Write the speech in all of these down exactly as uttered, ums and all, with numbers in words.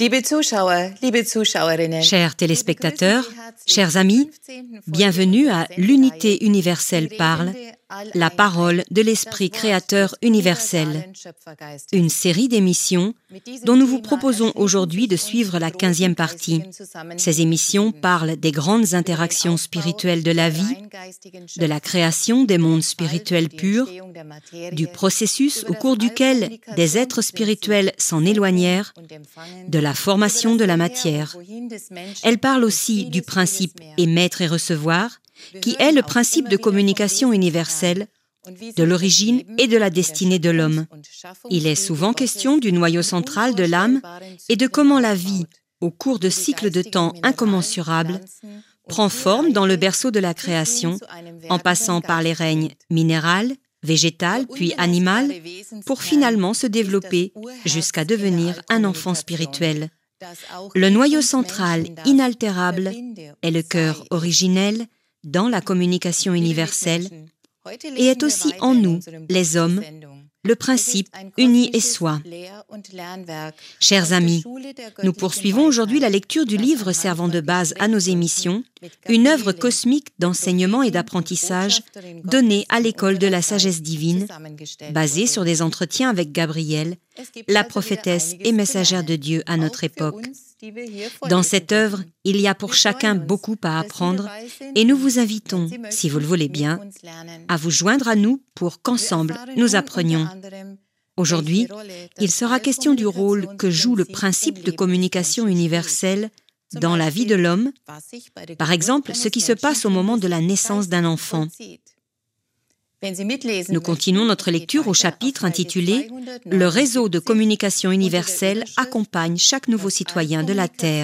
Liebe Zuschauer, liebe Zuschauerinnen. Chers téléspectateurs, chers amis, bienvenue à l'Unité universelle parle, la parole de l'Esprit créateur universel, une série d'émissions dont nous vous proposons aujourd'hui de suivre la quinzième partie. Ces émissions parlent des grandes interactions spirituelles de la vie, de la création des mondes spirituels purs, du processus au cours duquel des êtres spirituels s'en éloignèrent, de la formation de la matière. Elles parlent aussi du principe émettre et recevoir, qui est le principe de communication universelle, de l'origine et de la destinée de l'homme. Il est souvent question du noyau central de l'âme et de comment la vie, au cours de cycles de temps incommensurables, prend forme dans le berceau de la création, en passant par les règnes minéral, végétal puis animal, pour finalement se développer jusqu'à devenir un enfant spirituel. Le noyau central inaltérable est le cœur originel dans la communication universelle et est aussi en nous, les hommes, le principe uni et soi. Chers amis, nous poursuivons aujourd'hui la lecture du livre servant de base à nos émissions, une œuvre cosmique d'enseignement et d'apprentissage donnée à l'école de la sagesse divine, basée sur des entretiens avec Gabrielle, la prophétesse et messagère de Dieu à notre époque. Dans cette œuvre, il y a pour chacun beaucoup à apprendre et nous vous invitons, si vous le voulez bien, à vous joindre à nous pour qu'ensemble nous apprenions. Aujourd'hui, il sera question du rôle que joue le principe de communication universelle dans la vie de l'homme, par exemple ce qui se passe au moment de la naissance d'un enfant. Nous continuons notre lecture au chapitre intitulé « Le réseau de communication universelle accompagne chaque nouveau citoyen de la Terre ».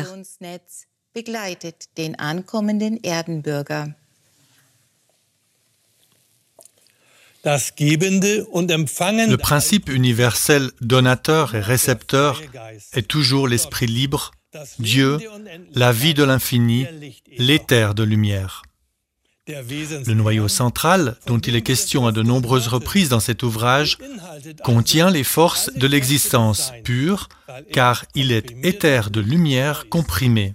Le principe universel donateur et récepteur est toujours l'esprit libre, Dieu, la vie de l'infini, l'éther de lumière. Le noyau central, dont il est question à de nombreuses reprises dans cet ouvrage, contient les forces de l'existence pure, car il est éther de lumière comprimé.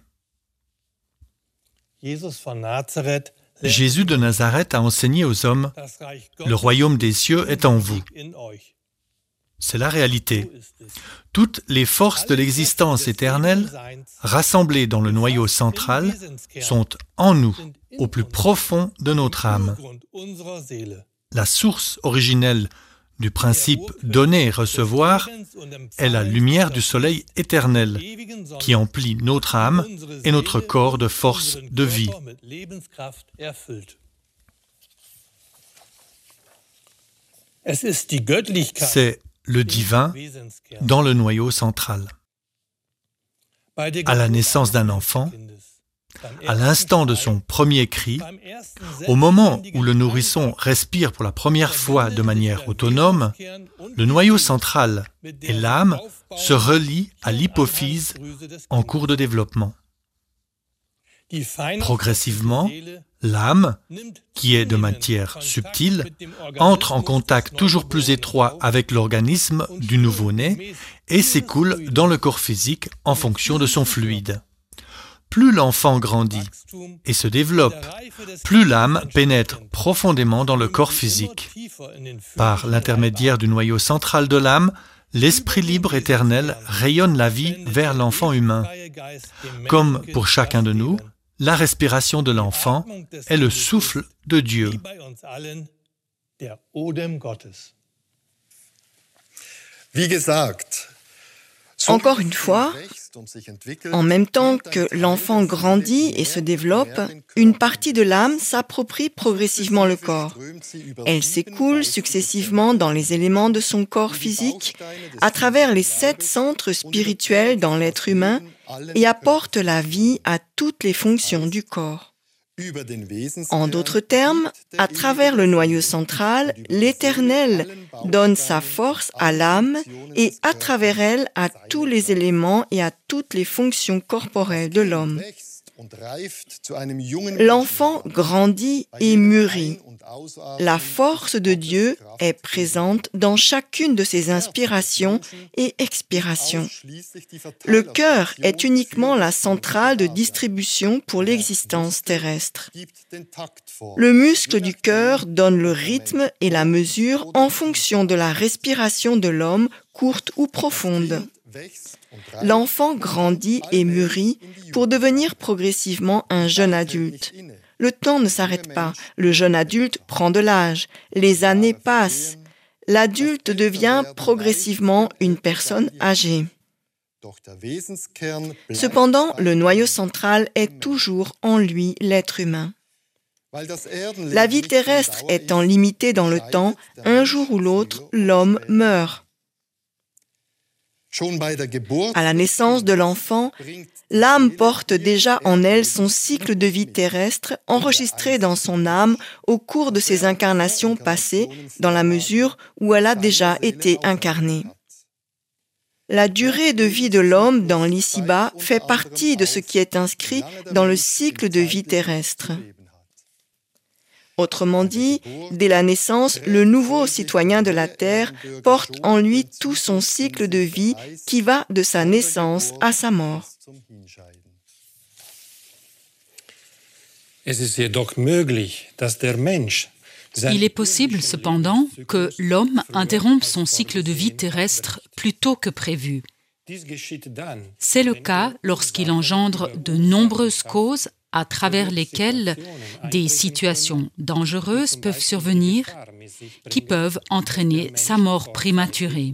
Jésus de Nazareth a enseigné aux hommes « Le royaume des cieux est en vous ». C'est la réalité. Toutes les forces de l'existence éternelle, rassemblées dans le noyau central, sont en nous, au plus profond de notre âme. La source originelle du principe donner et recevoir est la lumière du soleil éternel, qui emplit notre âme et notre corps de force de vie. C'est le divin dans le noyau central. À la naissance d'un enfant, à l'instant de son premier cri, au moment où le nourrisson respire pour la première fois de manière autonome, le noyau central et l'âme se relient à l'hypophyse en cours de développement. Progressivement, l'âme, qui est de matière subtile, entre en contact toujours plus étroit avec l'organisme du nouveau-né et s'écoule dans le corps physique en fonction de son fluide. Plus l'enfant grandit et se développe, plus l'âme pénètre profondément dans le corps physique. Par l'intermédiaire du noyau central de l'âme, l'esprit libre éternel rayonne la vie vers l'enfant humain. Comme pour chacun de nous, la respiration de l'enfant est le souffle de Dieu. Encore une fois, en même temps que l'enfant grandit et se développe, une partie de l'âme s'approprie progressivement le corps. Elle s'écoule successivement dans les éléments de son corps physique, à travers les sept centres spirituels dans l'être humain et apporte la vie à toutes les fonctions du corps. En d'autres termes, à travers le noyau central, l'Éternel donne sa force à l'âme et à travers elle à tous les éléments et à toutes les fonctions corporelles de l'homme. L'enfant grandit et mûrit. La force de Dieu est présente dans chacune de ses inspirations et expirations. Le cœur est uniquement la centrale de distribution pour l'existence terrestre. Le muscle du cœur donne le rythme et la mesure en fonction de la respiration de l'homme, courte ou profonde. L'enfant grandit et mûrit pour devenir progressivement un jeune adulte. Le temps ne s'arrête pas. Le jeune adulte prend de l'âge. Les années passent. L'adulte devient progressivement une personne âgée. Cependant, le noyau central est toujours en lui l'être humain. La vie terrestre étant limitée dans le temps, un jour ou l'autre, l'homme meurt. À la naissance de l'enfant, l'âme porte déjà en elle son cycle de vie terrestre enregistré dans son âme au cours de ses incarnations passées, dans la mesure où elle a déjà été incarnée. La durée de vie de l'homme dans l'ici-bas fait partie de ce qui est inscrit dans le cycle de vie terrestre. Autrement dit, dès la naissance, le nouveau citoyen de la Terre porte en lui tout son cycle de vie qui va de sa naissance à sa mort. Il est possible cependant que l'homme interrompe son cycle de vie terrestre plus tôt que prévu. C'est le cas lorsqu'il engendre de nombreuses causes à travers lesquelles des situations dangereuses peuvent survenir qui peuvent entraîner sa mort prématurée.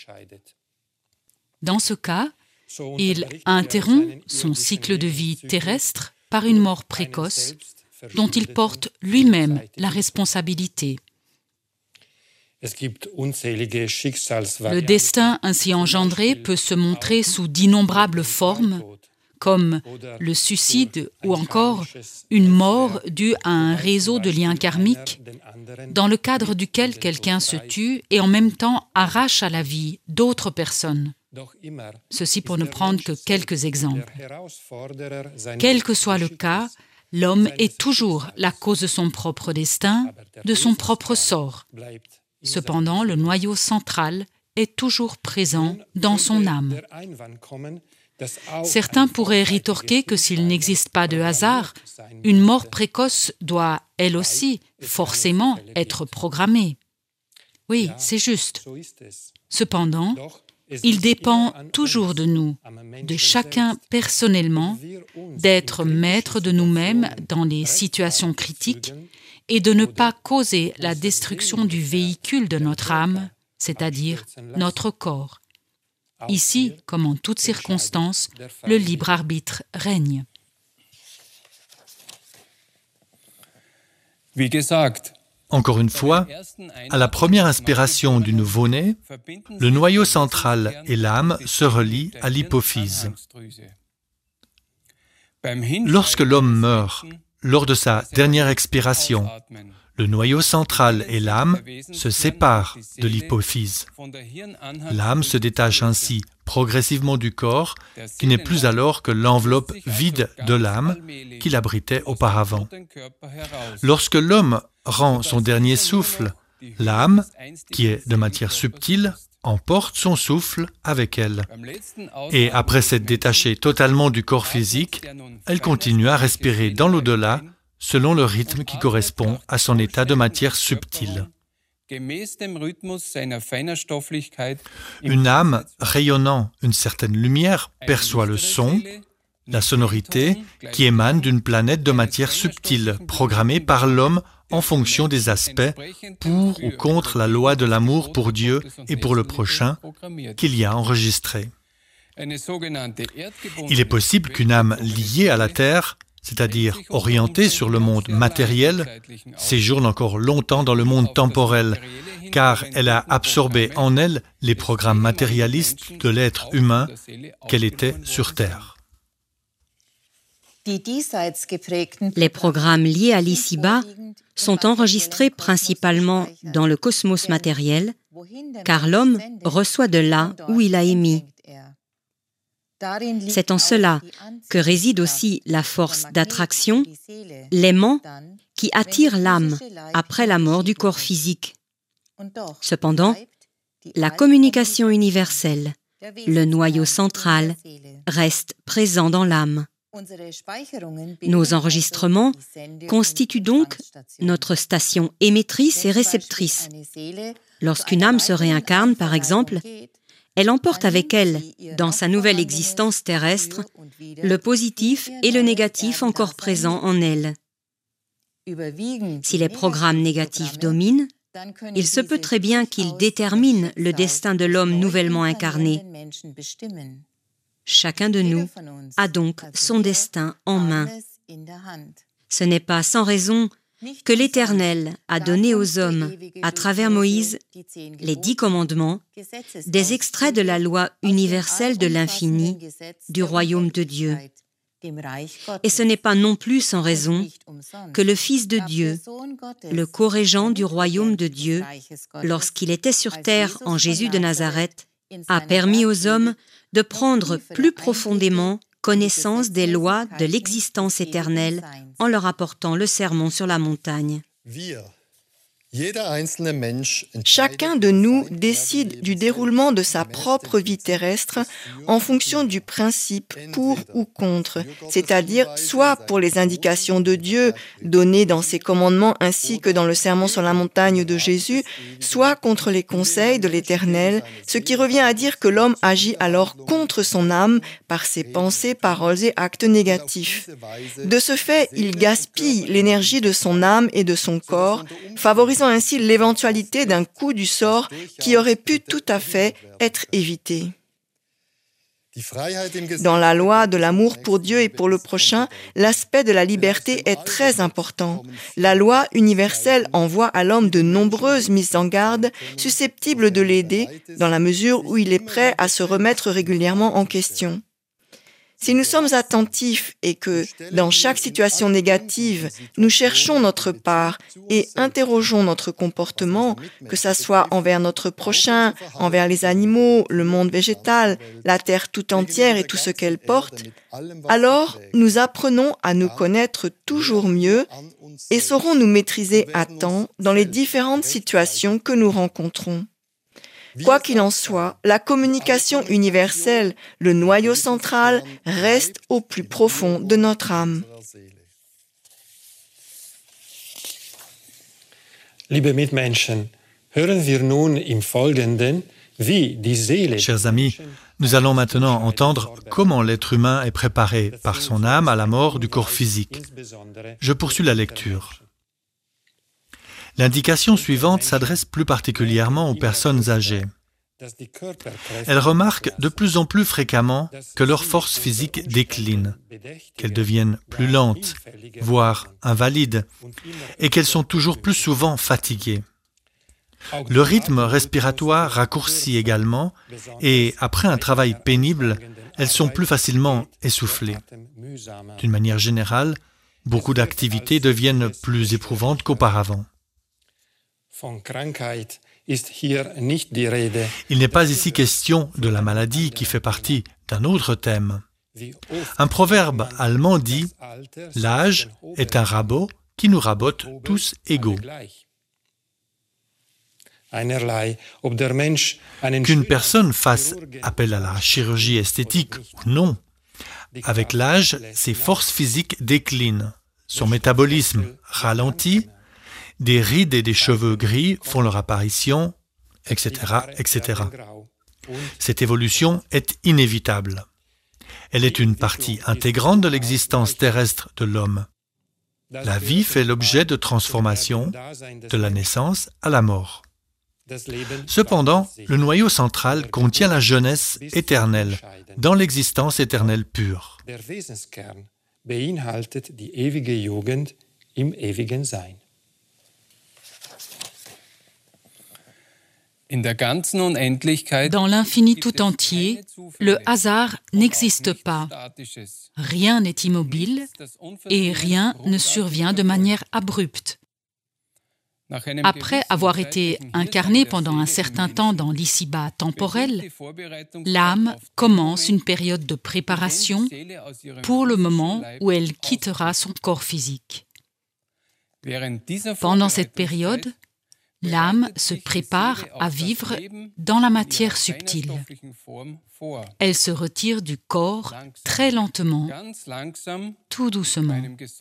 Dans ce cas, il interrompt son cycle de vie terrestre par une mort précoce dont il porte lui-même la responsabilité. Le destin ainsi engendré peut se montrer sous d'innombrables formes, comme le suicide ou encore une mort due à un réseau de liens karmiques, dans le cadre duquel quelqu'un se tue et en même temps arrache à la vie d'autres personnes. Ceci pour ne prendre que quelques exemples. Quel que soit le cas, l'homme est toujours la cause de son propre destin, de son propre sort. Cependant, le noyau central est toujours présent dans son âme. Certains pourraient rétorquer que s'il n'existe pas de hasard, une mort précoce doit, elle aussi, forcément être programmée. Oui, c'est juste. Cependant, il dépend toujours de nous, de chacun personnellement, d'être maître de nous-mêmes dans les situations critiques et de ne pas causer la destruction du véhicule de notre âme, c'est-à-dire notre corps. Ici, comme en toutes circonstances, le libre arbitre règne. Encore une fois, à la première inspiration du nouveau-né, le noyau central et l'âme se relient à l'hypophyse. Lorsque l'homme meurt, lors de sa dernière expiration, le noyau central et l'âme se séparent de l'hypophyse. L'âme se détache ainsi progressivement du corps, qui n'est plus alors que l'enveloppe vide de l'âme qui l'abritait auparavant. Lorsque l'homme rend son dernier souffle, l'âme, qui est de matière subtile, emporte son souffle avec elle. Et après s'être détachée totalement du corps physique, elle continue à respirer dans l'au-delà, selon le rythme qui correspond à son état de matière subtile. Une âme rayonnant une certaine lumière perçoit le son, la sonorité qui émane d'une planète de matière subtile, programmée par l'homme en fonction des aspects pour ou contre la loi de l'amour pour Dieu et pour le prochain qu'il y a enregistré. Il est possible qu'une âme liée à la Terre, c'est-à-dire orientée sur le monde matériel, séjourne encore longtemps dans le monde temporel, car elle a absorbé en elle les programmes matérialistes de l'être humain qu'elle était sur Terre. Les programmes liés à l'ici-bas sont enregistrés principalement dans le cosmos matériel, car l'homme reçoit de là où il a émis. C'est en cela que réside aussi la force d'attraction, l'aimant, qui attire l'âme après la mort du corps physique. Cependant, la communication universelle, le noyau central, reste présent dans l'âme. Nos enregistrements constituent donc notre station émettrice et réceptrice. Lorsqu'une âme se réincarne, par exemple, elle emporte avec elle, dans sa nouvelle existence terrestre, le positif et le négatif encore présents en elle. Si les programmes négatifs dominent, il se peut très bien qu'ils déterminent le destin de l'homme nouvellement incarné. Chacun de nous a donc son destin en main. Ce n'est pas sans raison que l'Éternel a donné aux hommes, à travers Moïse, les dix commandements, des extraits de la loi universelle de l'infini, du royaume de Dieu. Et ce n'est pas non plus sans raison que le Fils de Dieu, le co-régent du royaume de Dieu, lorsqu'il était sur terre en Jésus de Nazareth, a permis aux hommes de prendre plus profondément connaissance des lois de l'existence éternelle en leur apportant le sermon sur la montagne. Chacun de nous décide du déroulement de sa propre vie terrestre en fonction du principe pour ou contre, c'est-à-dire soit pour les indications de Dieu données dans ses commandements ainsi que dans le sermon sur la montagne de Jésus, soit contre les conseils de l'Éternel, ce qui revient à dire que l'homme agit alors contre son âme par ses pensées, paroles et actes négatifs. De ce fait, il gaspille l'énergie de son âme et de son corps, favorisant ainsi l'éventualité d'un coup du sort qui aurait pu tout à fait être évité. Dans la loi de l'amour pour Dieu et pour le prochain, l'aspect de la liberté est très important. La loi universelle envoie à l'homme de nombreuses mises en garde susceptibles de l'aider dans la mesure où il est prêt à se remettre régulièrement en question. Si nous sommes attentifs et que, dans chaque situation négative, nous cherchons notre part et interrogeons notre comportement, que ce soit envers notre prochain, envers les animaux, le monde végétal, la terre tout entière et tout ce qu'elle porte, alors nous apprenons à nous connaître toujours mieux et saurons nous maîtriser à temps dans les différentes situations que nous rencontrons. Quoi qu'il en soit, la communication universelle, le noyau central, reste au plus profond de notre âme. Liebe Mitmenschen, hören wir nun im Folgenden, wie die Seele. Chers amis, nous allons maintenant entendre comment l'être humain est préparé par son âme à la mort du corps physique. Je poursuis la lecture. L'indication suivante s'adresse plus particulièrement aux personnes âgées. Elles remarquent de plus en plus fréquemment que leur force physique décline, qu'elles deviennent plus lentes, voire invalides, et qu'elles sont toujours plus souvent fatiguées. Le rythme respiratoire raccourcit également, et après un travail pénible, elles sont plus facilement essoufflées. D'une manière générale, beaucoup d'activités deviennent plus éprouvantes qu'auparavant. Il n'est pas ici question de la maladie qui fait partie d'un autre thème. Un proverbe allemand dit « L'âge est un rabot qui nous rabote tous égaux ». Qu'une personne fasse appel à la chirurgie esthétique ou non, avec l'âge, ses forces physiques déclinent, son métabolisme ralentit, des rides et des cheveux gris font leur apparition, et cetera, et cetera. Cette évolution est inévitable. Elle est une partie intégrante de l'existence terrestre de l'homme. La vie fait l'objet de transformations, de la naissance à la mort. Cependant, le noyau central contient la jeunesse éternelle, dans l'existence éternelle pure. Dans l'infini tout entier, le hasard n'existe pas. Rien n'est immobile et rien ne survient de manière abrupte. Après avoir été incarnée pendant un certain temps dans l'ici-bas temporel, l'âme commence une période de préparation pour le moment où elle quittera son corps physique. Pendant cette période, l'âme se prépare à vivre dans la matière subtile. Elle se retire du corps très lentement, tout doucement.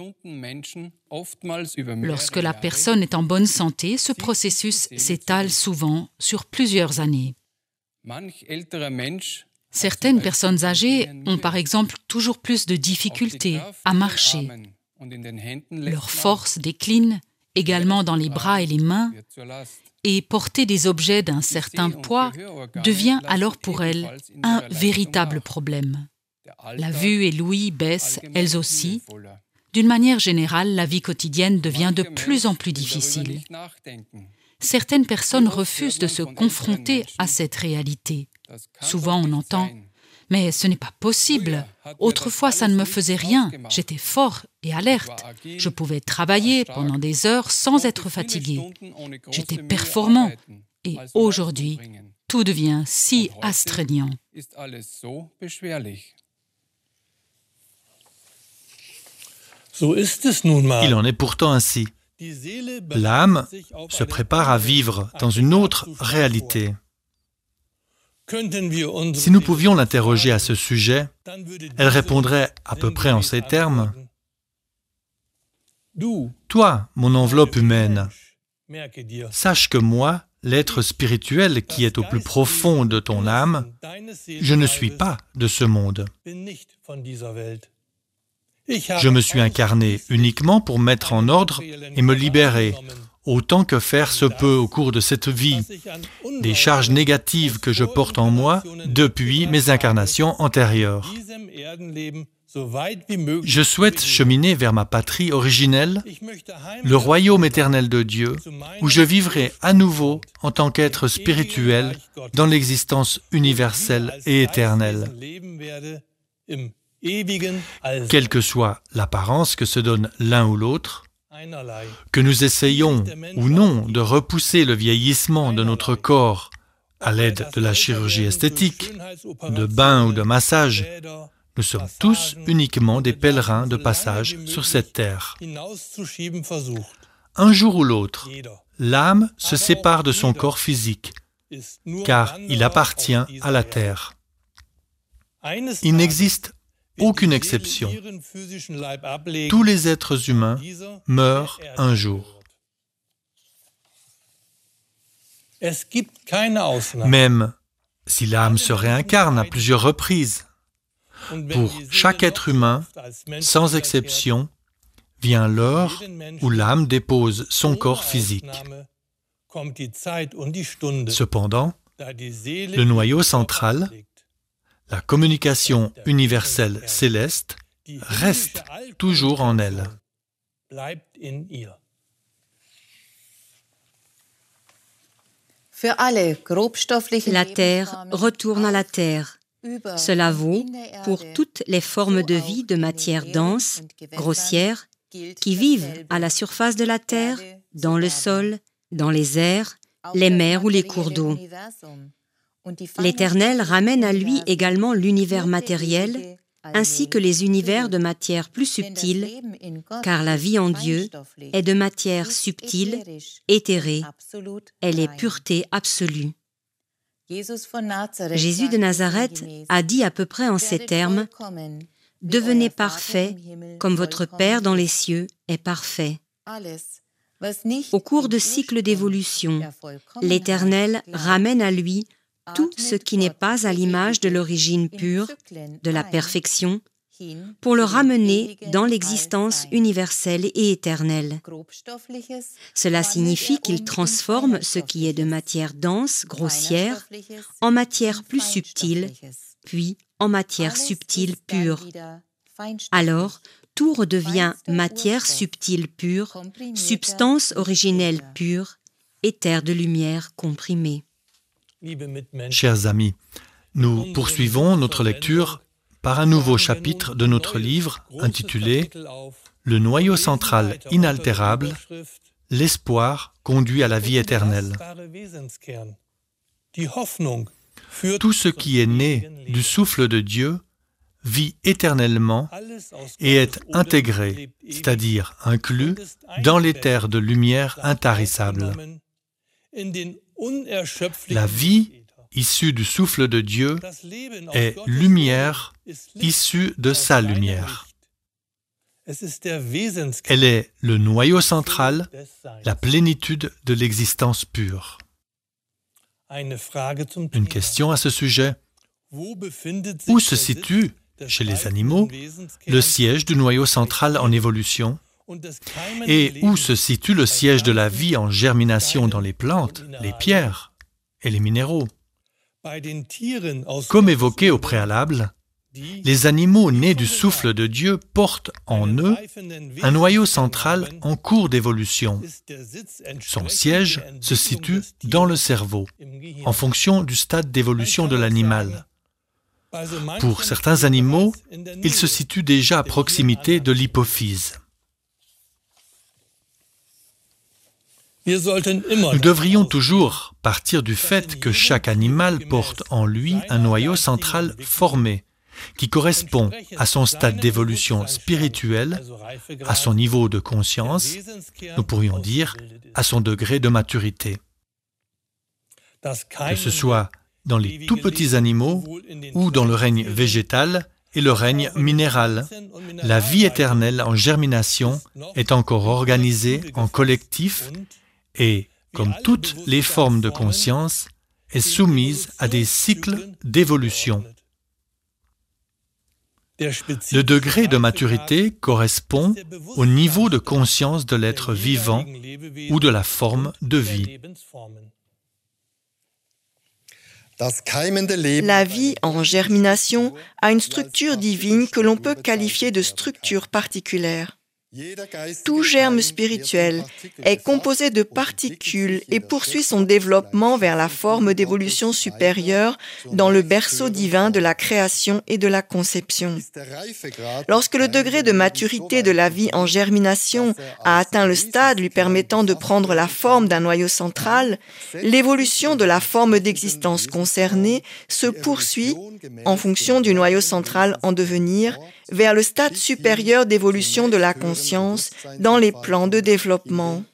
Lorsque la personne est en bonne santé, ce processus s'étale souvent sur plusieurs années. Certaines personnes âgées ont par exemple toujours plus de difficultés à marcher. Leur force décline également dans les bras et les mains, et porter des objets d'un certain poids devient alors pour elles un véritable problème. La vue et l'ouïe baissent elles aussi. D'une manière générale, la vie quotidienne devient de plus en plus difficile. Certaines personnes refusent de se confronter à cette réalité. Souvent on entend « Mais ce n'est pas possible. Autrefois, ça ne me faisait rien. J'étais fort et alerte. Je pouvais travailler pendant des heures sans être fatigué. J'étais performant. Et aujourd'hui, tout devient si astreignant. » Il en est pourtant ainsi. L'âme se prépare à vivre dans une autre réalité. Si nous pouvions l'interroger à ce sujet, elle répondrait à peu près en ces termes. Toi, mon enveloppe humaine, sache que moi, l'être spirituel qui est au plus profond de ton âme, je ne suis pas de ce monde. Je me suis incarné uniquement pour mettre en ordre et me libérer, autant que faire se peut au cours de cette vie, des charges négatives que je porte en moi depuis mes incarnations antérieures. Je souhaite cheminer vers ma patrie originelle, le royaume éternel de Dieu, où je vivrai à nouveau en tant qu'être spirituel dans l'existence universelle et éternelle. Quelle que soit l'apparence que se donne l'un ou l'autre, que nous essayons ou non de repousser le vieillissement de notre corps à l'aide de la chirurgie esthétique, de bains ou de massages, nous sommes tous uniquement des pèlerins de passage sur cette terre. Un jour ou l'autre, l'âme se sépare de son corps physique, car il appartient à la terre. Il n'existe aucune exception. Tous les êtres humains meurent un jour. Même si l'âme se réincarne à plusieurs reprises, pour chaque être humain, sans exception, vient l'heure où l'âme dépose son corps physique. Cependant, le noyau central, la communication universelle céleste, reste toujours en elle. La terre retourne à la terre. Cela vaut pour toutes les formes de vie de matière dense, grossière, qui vivent à la surface de la terre, dans le sol, dans les airs, les mers ou les cours d'eau. L'Éternel ramène à lui également l'univers matériel, ainsi que les univers de matière plus subtile, car la vie en Dieu est de matière subtile, éthérée, elle est pureté absolue. Jésus de Nazareth a dit à peu près en ces termes, « Devenez parfaits comme votre Père dans les cieux est parfait. » Au cours de cycles d'évolution, l'Éternel ramène à lui tout ce qui n'est pas à l'image de l'origine pure, de la perfection, pour le ramener dans l'existence universelle et éternelle. Cela signifie qu'il transforme ce qui est de matière dense, grossière, en matière plus subtile, puis en matière subtile pure. Alors, tout redevient matière subtile pure, substance originelle pure, éther de lumière comprimée. Chers amis, nous poursuivons notre lecture par un nouveau chapitre de notre livre intitulé « Le noyau central inaltérable, l'espoir conduit à la vie éternelle. Tout ce qui est né du souffle de Dieu vit éternellement et est intégré, c'est-à-dire inclus, dans les terres de lumière intarissables. La vie issue du souffle de Dieu est lumière issue de sa lumière. Elle est le noyau central, la plénitude de l'existence pure. Une question à ce sujet. Où se situe, chez les animaux, le siège du noyau central en évolution? Et où se situe le siège de la vie en germination dans les plantes, les pierres et les minéraux? Comme évoqué au préalable, les animaux nés du souffle de Dieu portent en eux un noyau central en cours d'évolution. Son siège se situe dans le cerveau, en fonction du stade d'évolution de l'animal. Pour certains animaux, il se situe déjà à proximité de l'hypophyse. Nous devrions toujours partir du fait que chaque animal porte en lui un noyau central formé, qui correspond à son stade d'évolution spirituelle, à son niveau de conscience, nous pourrions dire à son degré de maturité. Que ce soit dans les tout petits animaux ou dans le règne végétal et le règne minéral, la vie éternelle en germination est encore organisée en collectif et, comme toutes les formes de conscience, est soumise à des cycles d'évolution. Le degré de maturité correspond au niveau de conscience de l'être vivant ou de la forme de vie. La vie en germination a une structure divine que l'on peut qualifier de structure particulière. Tout germe spirituel est composé de particules et poursuit son développement vers la forme d'évolution supérieure dans le berceau divin de la création et de la conception. Lorsque le degré de maturité de la vie en germination a atteint le stade lui permettant de prendre la forme d'un noyau central, l'évolution de la forme d'existence concernée se poursuit en fonction du noyau central en devenir vers le stade supérieur d'évolution de la conscience dans les plans de développement.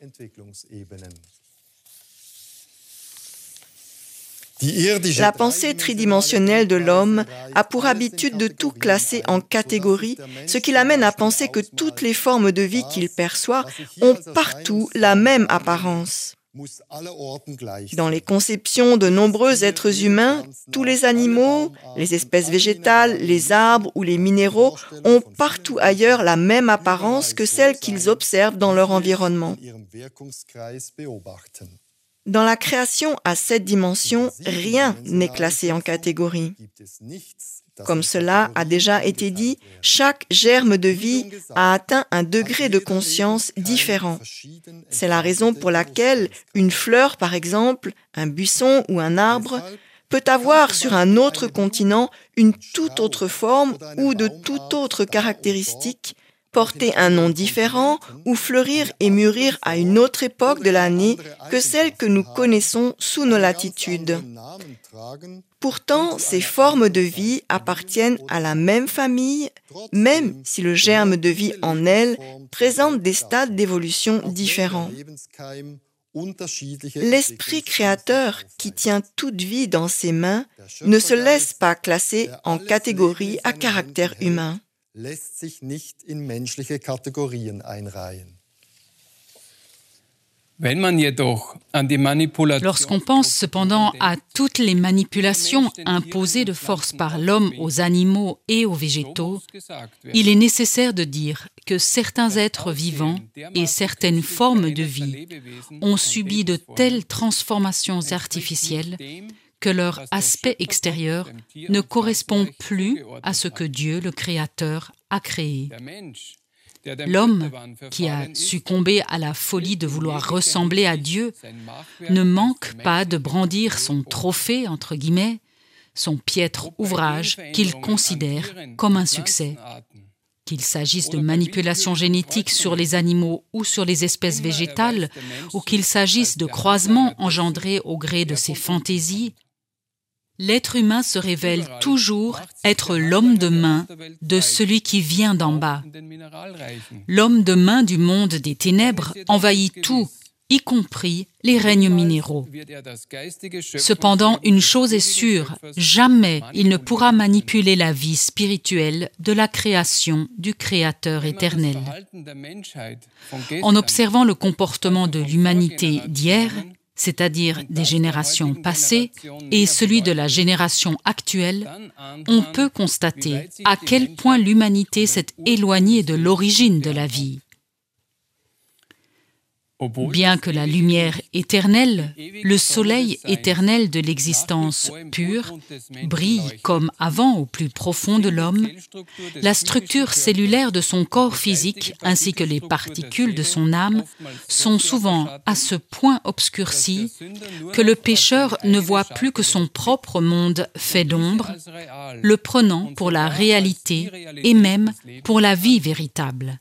La pensée tridimensionnelle de l'homme a pour habitude de tout classer en catégories, ce qui l'amène à penser que toutes les formes de vie qu'il perçoit ont partout la même apparence. Dans les conceptions de nombreux êtres humains, tous les animaux, les espèces végétales, les arbres ou les minéraux ont partout ailleurs la même apparence que celle qu'ils observent dans leur environnement. Dans la création à sept dimensions, rien n'est classé en catégories. Comme cela a déjà été dit, chaque germe de vie a atteint un degré de conscience différent. C'est la raison pour laquelle une fleur, par exemple, un buisson ou un arbre, peut avoir sur un autre continent une toute autre forme ou de toute autre caractéristique, porter un nom différent ou fleurir et mûrir à une autre époque de l'année que celle que nous connaissons sous nos latitudes. Pourtant, ces formes de vie appartiennent à la même famille, même si le germe de vie en elles présente des stades d'évolution différents. L'esprit créateur qui tient toute vie dans ses mains ne se laisse pas classer en catégories à caractère humain. Lorsqu'on pense cependant à toutes les manipulations imposées de force par l'homme aux animaux et aux végétaux, il est nécessaire de dire que certains êtres vivants et certaines formes de vie ont subi de telles transformations artificielles que leur aspect extérieur ne correspond plus à ce que Dieu, le Créateur, a créé. L'homme, qui a succombé à la folie de vouloir ressembler à Dieu, ne manque pas de brandir son trophée, entre guillemets, son piètre ouvrage qu'il considère comme un succès. qu'il s'agisse de manipulation génétique sur les animaux ou sur les espèces végétales, ou qu'il s'agisse de croisements engendrés au gré de ses fantaisies, l'être humain se révèle toujours être l'homme de main de celui qui vient d'en bas. L'homme de main du monde des ténèbres envahit tout, y compris les règnes minéraux. Cependant, une chose est sûre, jamais il ne pourra manipuler la vie spirituelle de la création du Créateur éternel. En observant le comportement de l'humanité d'hier, c'est-à-dire des générations passées, et celui de la génération actuelle, on peut constater à quel point l'humanité s'est éloignée de l'origine de la vie. Bien que la lumière éternelle, le soleil éternel de l'existence pure, brille comme avant au plus profond de l'homme, la structure cellulaire de son corps physique ainsi que les particules de son âme sont souvent à ce point obscurcies que le pécheur ne voit plus que son propre monde fait d'ombre, le prenant pour la réalité et même pour la vie véritable.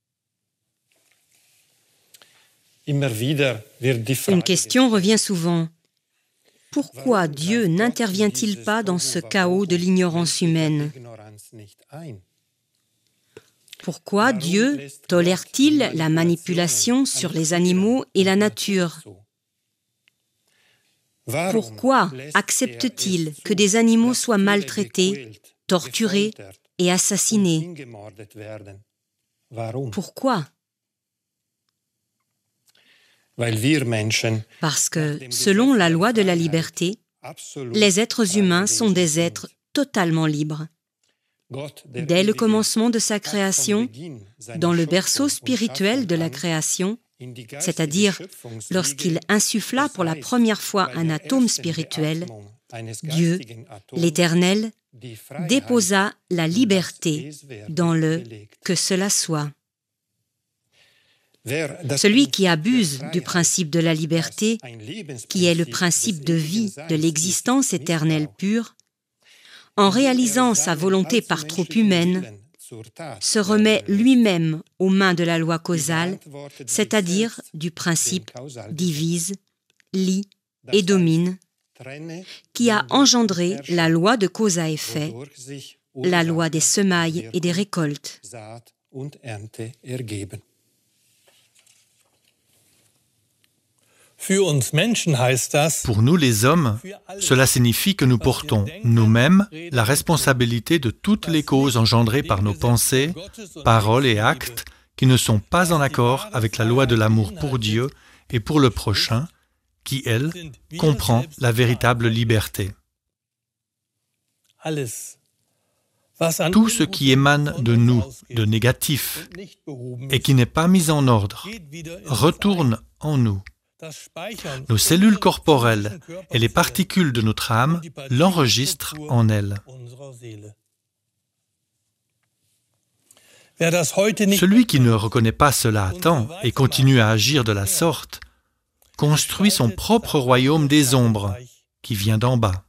Une question revient souvent. Pourquoi Dieu n'intervient-il pas dans ce chaos de l'ignorance humaine? Pourquoi Dieu tolère-t-il la manipulation sur les animaux et la nature? Pourquoi accepte-t-il que des animaux soient maltraités, torturés et assassinés? Pourquoi? Parce que, selon la loi de la liberté, les êtres humains sont des êtres totalement libres. Dès le commencement de sa création, dans le berceau spirituel de la création, c'est-à-dire lorsqu'il insuffla pour la première fois un atome spirituel, Dieu, l'Éternel, déposa la liberté dans le « que cela soit ». Celui qui abuse du principe de la liberté, qui est le principe de vie de l'existence éternelle pure, en réalisant sa volonté par trop humaine, se remet lui-même aux mains de la loi causale, c'est-à-dire du principe divise, lie et domine, qui a engendré la loi de cause à effet, la loi des semailles et des récoltes. Pour nous les hommes, cela signifie que nous portons nous-mêmes la responsabilité de toutes les causes engendrées par nos pensées, paroles et actes qui ne sont pas en accord avec la loi de l'amour pour Dieu et pour le prochain, qui, elle, comprend la véritable liberté. Tout ce qui émane de nous, de négatif, et qui n'est pas mis en ordre, retourne en nous. Nos cellules corporelles et les particules de notre âme l'enregistrent en elles. Celui qui ne reconnaît pas cela à temps et continue à agir de la sorte, construit son propre royaume des ombres qui vient d'en bas.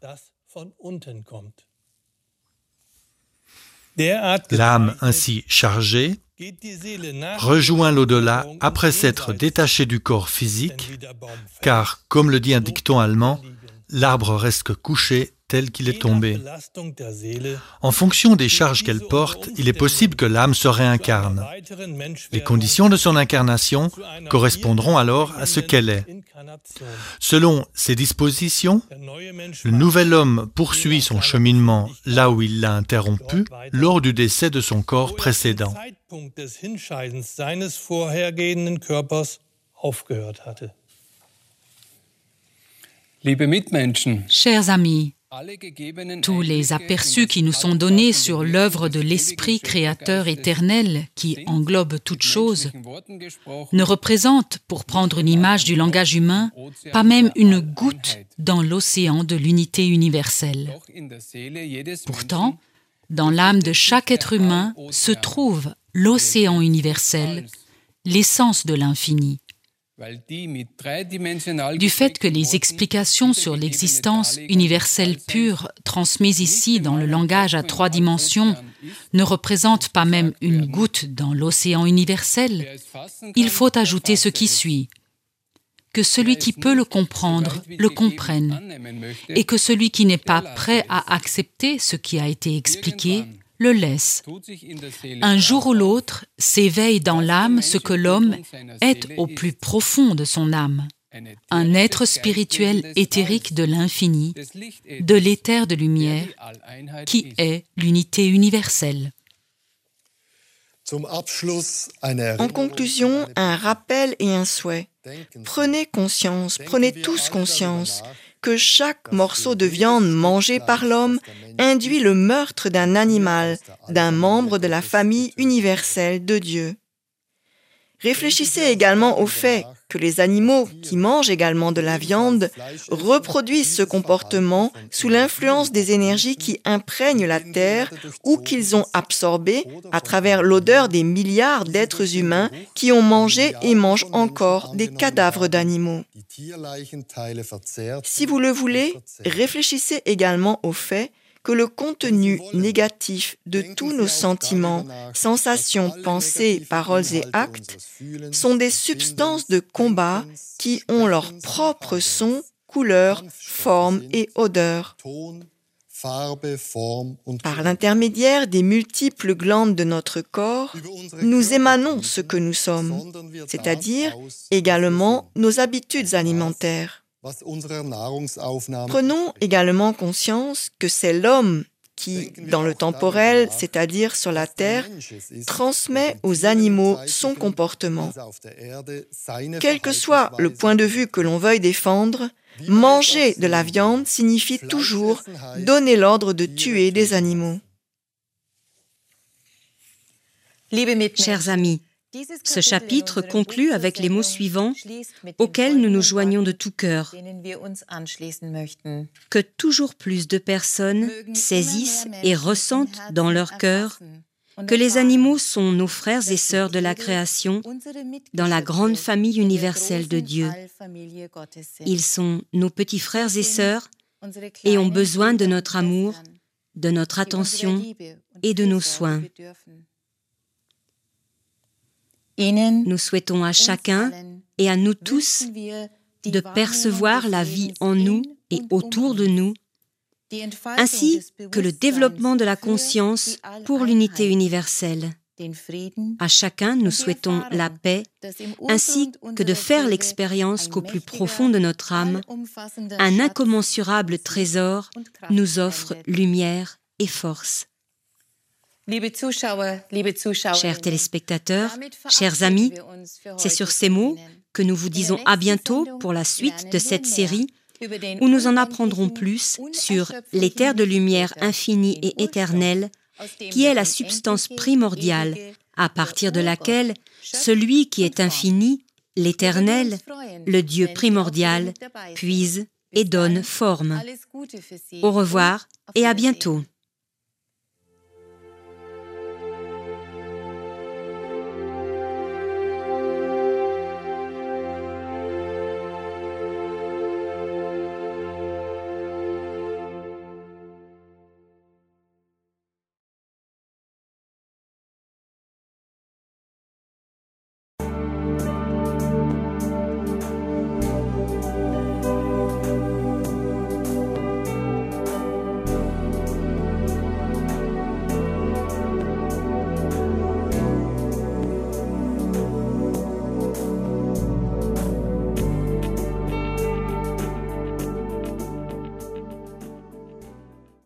L'âme ainsi chargée rejoint l'au-delà après s'être détaché du corps physique, car, comme le dit un dicton allemand, l'arbre reste couché tel qu'il est tombé. En fonction des charges qu'elle porte, il est possible que l'âme se réincarne. Les conditions de son incarnation correspondront alors à ce qu'elle est. Selon ces dispositions, le nouvel homme poursuit son cheminement là où il l'a interrompu lors du décès de son corps précédent. Chers amis, tous les aperçus qui nous sont donnés sur l'œuvre de l'Esprit créateur éternel qui englobe toutes choses ne représentent, pour prendre une image du langage humain, pas même une goutte dans l'océan de l'unité universelle. Pourtant, dans l'âme de chaque être humain se trouve l'océan universel, l'essence de l'infini. Du fait que les explications sur l'existence universelle pure, transmises ici dans le langage à trois dimensions, ne représentent pas même une goutte dans l'océan universel, il faut ajouter ce qui suit. Que celui qui peut le comprendre le comprenne, et que celui qui n'est pas prêt à accepter ce qui a été expliqué le laisse. Un jour ou l'autre s'éveille dans l'âme ce que l'homme est au plus profond de son âme, un être spirituel éthérique de l'infini, de l'éther de lumière, qui est l'unité universelle. En conclusion, un rappel et un souhait. Prenez conscience, prenez tous conscience que chaque morceau de viande mangé par l'homme induit le meurtre d'un animal, d'un membre de la famille universelle de Dieu. Réfléchissez également au fait que les animaux qui mangent également de la viande reproduisent ce comportement sous l'influence des énergies qui imprègnent la terre ou qu'ils ont absorbées à travers l'odeur des milliards d'êtres humains qui ont mangé et mangent encore des cadavres d'animaux. Si vous le voulez, réfléchissez également au fait que le contenu négatif de tous nos sentiments, sensations, pensées, paroles et actes sont des substances de combat qui ont leur propre son, couleur, forme et odeur. Par l'intermédiaire des multiples glandes de notre corps, nous émanons ce que nous sommes, c'est-à-dire également nos habitudes alimentaires. Prenons également conscience que c'est l'homme qui, dans le temporel, c'est-à-dire sur la terre, transmet aux animaux son comportement. Quel que soit le point de vue que l'on veuille défendre, manger de la viande signifie toujours donner l'ordre de tuer des animaux. Chers amis, ce chapitre conclut avec les mots suivants auxquels nous nous joignons de tout cœur. Que toujours plus de personnes saisissent et ressentent dans leur cœur que les animaux sont nos frères et sœurs de la création dans la grande famille universelle de Dieu. Ils sont nos petits frères et sœurs et ont besoin de notre amour, de notre attention et de nos soins. Nous souhaitons à chacun et à nous tous de percevoir la vie en nous et autour de nous, ainsi que le développement de la conscience pour l'unité universelle. À chacun, nous souhaitons la paix, ainsi que de faire l'expérience qu'au plus profond de notre âme, un incommensurable trésor nous offre lumière et force. Chers téléspectateurs, chers amis, c'est sur ces mots que nous vous disons à bientôt pour la suite de cette série où nous en apprendrons plus sur l'éther de lumière infinie et éternelle qui est la substance primordiale à partir de laquelle celui qui est infini, l'éternel, le Dieu primordial, puise et donne forme. Au revoir et à bientôt.